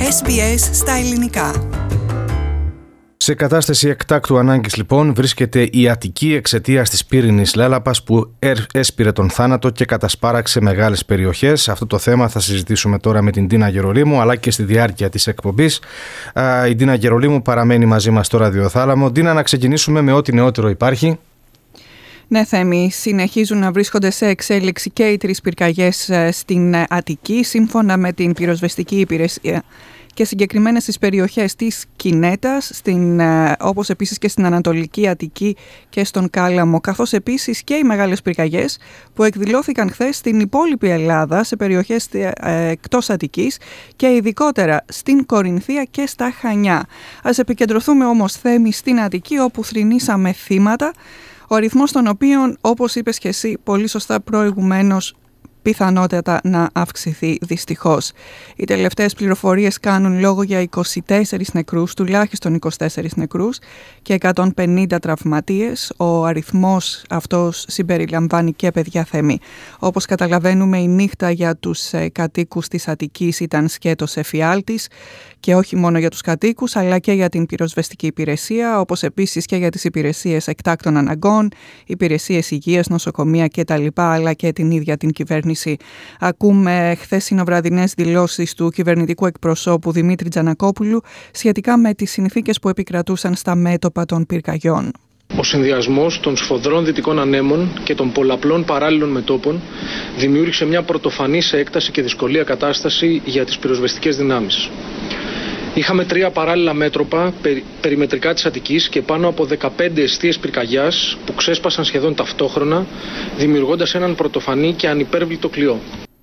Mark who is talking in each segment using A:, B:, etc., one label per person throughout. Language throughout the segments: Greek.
A: SBS στα ελληνικά.
B: Σε κατάσταση εκτάκτου ανάγκης λοιπόν βρίσκεται η Αττική εξαιτίας της πύρινης λέλαπας που έσπηρε τον θάνατο και κατασπάραξε μεγάλες περιοχές. Αυτό το θέμα θα συζητήσουμε τώρα με την Ντίνα Γερολίμου, αλλά και στη διάρκεια της εκπομπής. Η Ντίνα Γερολίμου παραμένει μαζί μας στο ραδιοθάλαμο. Ντίνα, να ξεκινήσουμε με ό,τι νεότερο υπάρχει.
C: Ναι, Θέμη, συνεχίζουν να βρίσκονται σε εξέλιξη και οι 3 πυρκαγιές στην Αττική, σύμφωνα με την πυροσβεστική υπηρεσία, και συγκεκριμένα στις περιοχές της Κινέτας, όπως επίσης και στην Ανατολική Αττική και στον Κάλαμο, καθώς επίσης και οι μεγάλες πυρκαγιές που εκδηλώθηκαν χθες στην υπόλοιπη Ελλάδα, σε περιοχές εκτός Αττικής και ειδικότερα στην Κορινθία και στα Χανιά. Ας επικεντρωθούμε όμως, Θέμη, στην Αττική, όπου θρηνήσαμε θύματα, ο αριθμός των οποίων, όπως είπες και εσύ πολύ σωστά προηγουμένως, πιθανότατα να αυξηθεί δυστυχώς. Οι τελευταίες πληροφορίες κάνουν λόγο για 24 νεκρούς, τουλάχιστον 24 νεκρούς και 150 τραυματίες. Ο αριθμός αυτός συμπεριλαμβάνει και παιδιά, Θέμη. Όπως καταλαβαίνουμε, η νύχτα για τους κατοίκους της Αττικής ήταν σκέτος εφιάλτης, και όχι μόνο για τους κατοίκους, αλλά και για την πυροσβεστική υπηρεσία, όπως επίσης και για τις υπηρεσίες εκτάκτων αναγκών, υπηρεσίες υγείας, νοσοκομεία κτλ., αλλά και την ίδια την κυβέρνηση. Ακούμε χθεσινοβραδινές δηλώσεις του κυβερνητικού εκπροσώπου Δημήτρη Τζανακόπουλου σχετικά με τις συνθήκες που επικρατούσαν στα μέτωπα των πυρκαγιών.
D: Ο συνδυασμός των σφοδρών δυτικών ανέμων και των πολλαπλών παράλληλων μετώπων δημιούργησε μια πρωτοφανή σε έκταση και δυσκολία κατάσταση για τις πυροσβεστικές δυνάμεις. Είχαμε 3 παράλληλα μέτωπα περιμετρικά της Αττικής και πάνω από 15 εστίες πυρκαγιάς που ξέσπασαν σχεδόν ταυτόχρονα, δημιουργώντας έναν πρωτοφανή και ανυπέρβλητο κλειό.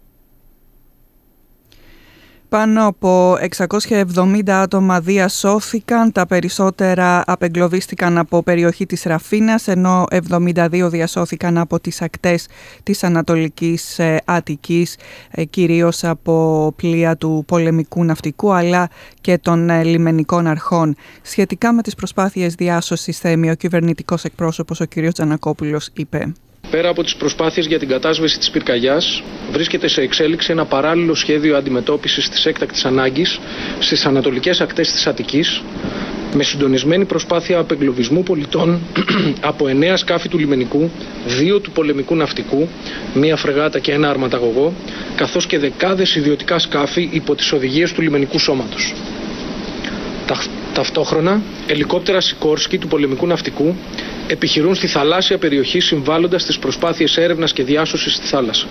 C: Πάνω από 670 άτομα διασώθηκαν, τα περισσότερα απεγκλωβίστηκαν από περιοχή της Ραφίνας, ενώ 72 διασώθηκαν από τις ακτές της Ανατολικής Αττικής, κυρίως από πλοία του πολεμικού ναυτικού αλλά και των λιμενικών αρχών. Σχετικά με τις προσπάθειες διάσωσης, Θέμη, ο κυβερνητικός εκπρόσωπος, ο κ. Τζανακόπουλος, είπε:
D: Πέρα από τις προσπάθειες για την κατάσβεση της πυρκαγιάς, βρίσκεται σε εξέλιξη ένα παράλληλο σχέδιο αντιμετώπισης της έκτακτης ανάγκης στις ανατολικές ακτές της Αττικής, με συντονισμένη προσπάθεια απεγκλωβισμού πολιτών από 9 σκάφη του λιμενικού, 2 του πολεμικού ναυτικού, 1 φρεγάτα και 1 αρματαγωγό, καθώς και δεκάδες ιδιωτικά σκάφη υπό τις οδηγίες του λιμενικού σώματος. Ταυτόχρονα, ελικόπτερα Σικόρσκι του πολεμικού ναυτικού επιχειρούν στη θαλάσσια περιοχή, συμβάλλοντας στις προσπάθειες έρευνας και διάσωσης στη θάλασσα.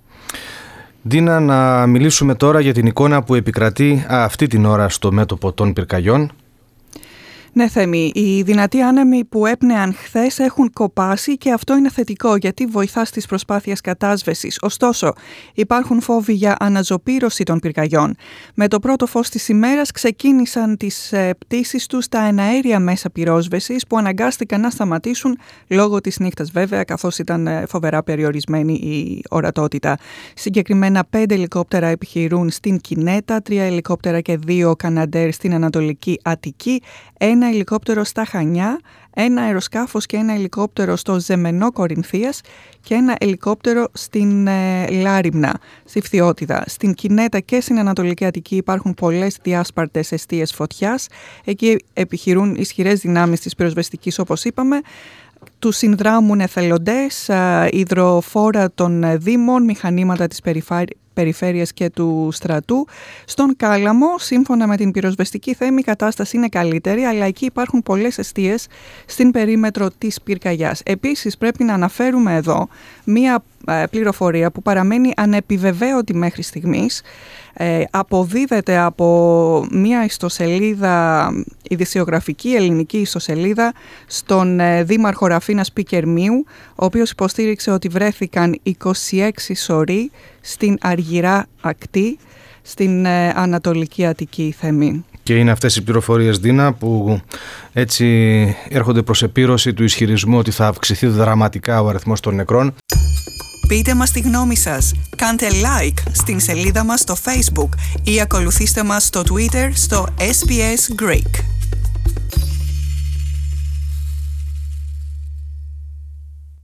B: Ντίνα, να μιλήσουμε τώρα για την εικόνα που επικρατεί αυτή την ώρα στο μέτωπο των πυρκαγιών.
C: Ναι, Θέμη, οι δυνατοί άνεμοι που έπνεαν χθες έχουν κοπάσει και αυτό είναι θετικό, γιατί βοηθά στις προσπάθειες κατάσβεσης. Ωστόσο, υπάρχουν φόβοι για αναζωπήρωση των πυρκαγιών. Με το πρώτο φως της ημέρας ξεκίνησαν τις πτήσεις τους στα εναέρια μέσα πυρόσβεσης, που αναγκάστηκαν να σταματήσουν λόγω της νύχτας, βέβαια, καθώς ήταν φοβερά περιορισμένη η ορατότητα. Συγκεκριμένα 5 ελικόπτερα επιχειρούν στην Κινέτα, 3 ελικόπτερα και 2 Καναντέρ στην Ανατολική Αττική, 1 ελικόπτερο στα Χανιά, 1 αεροσκάφος και 1 ελικόπτερο στο Ζεμενό Κορινθίας και 1 ελικόπτερο στην Λάριμνα, στη Φθιώτιδα. Στην Κινέτα και στην Ανατολική Αττική υπάρχουν πολλές διάσπαρτες εστίες φωτιάς. Εκεί επιχειρούν ισχυρές δυνάμεις της πυροσβεστικής, όπως είπαμε. Τους συνδράμουν εθελοντές, υδροφόρα των δήμων, μηχανήματα της περιφέρειας και του στρατού. Στον Κάλαμο, σύμφωνα με την πυροσβεστική, Θέμη, η κατάσταση είναι καλύτερη, αλλά εκεί υπάρχουν πολλές εστίες στην περίμετρο της πυρκαγιάς. Επίσης, πρέπει να αναφέρουμε εδώ μία πληροφορία που παραμένει ανεπιβεβαίωτη μέχρι στιγμής. Αποδίδεται από μία ιστοσελίδα, ειδησιογραφική ελληνική ιστοσελίδα, στον δήμαρχο Ραφίνας Πικερμίου, ο οποίος υποστήριξε ότι βρέθηκαν 26 σωροί στην Αργυρά ακτή, στην Ανατολική Αττική, Θέμη.
B: Και είναι αυτές οι πληροφορίες, Ντίνα, που έτσι έρχονται προς επίρρωση του ισχυρισμού ότι θα αυξηθεί δραματικά ο αριθμός των νεκρών.
A: Πείτε μας τη γνώμη σας. Κάντε like στην σελίδα μας στο Facebook ή ακολουθήστε μας στο Twitter στο SBS Greek.